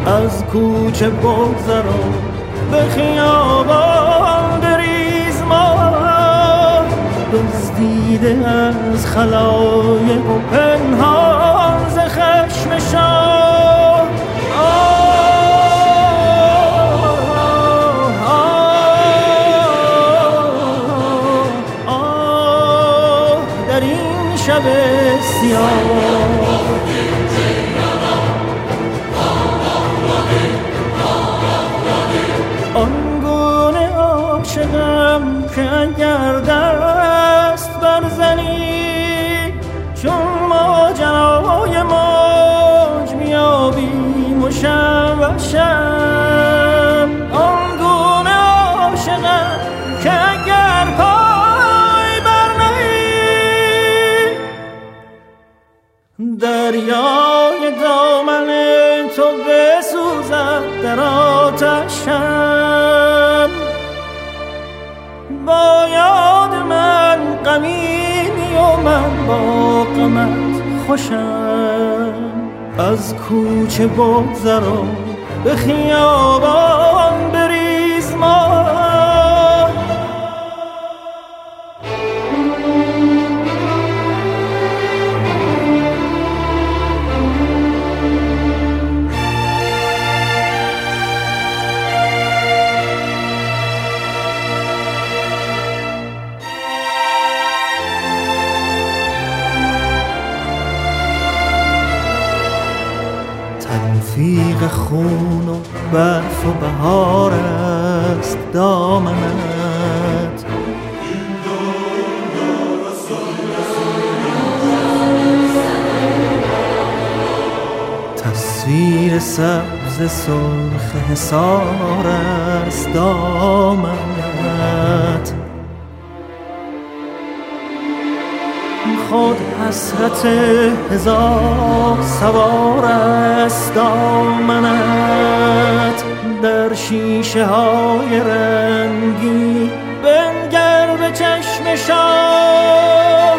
از کوچه بگذر و به خیابان بریز ماه، دزدیده از خلایق و پنهان ز خشم شاه. در این شب سیاه آنگونه عاشقم که اگر دست برزنی چون ماجرای موج بیابیم و شم و شم. آنگونه عاشقم که اگر پای برنهی دریای دامن تو بسوزد در آتشم. با یاد من غمیمی و من با غمت خوشم. از کوچه بگذر و به خیابان بریز ماه. تلفیق خون و برف و بهار است دامنت. تصویر سبز سرخ حصار است دامنت. خود حسرت هزار سوار است دامنت. در شیشه های رنگی بنگر به چشم شاه.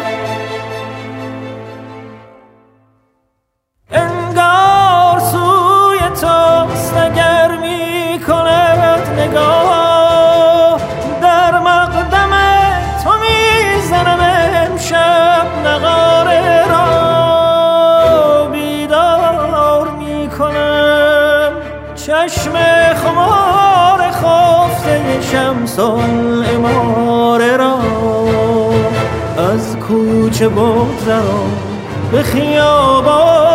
انگار سوی توست اگر می کند نگاه. در مقدم تو می زنم امشب نغاره را. بیدار می کنم چشم خمار خفته شمس العماره را. از کوچه بگذر و به خیابان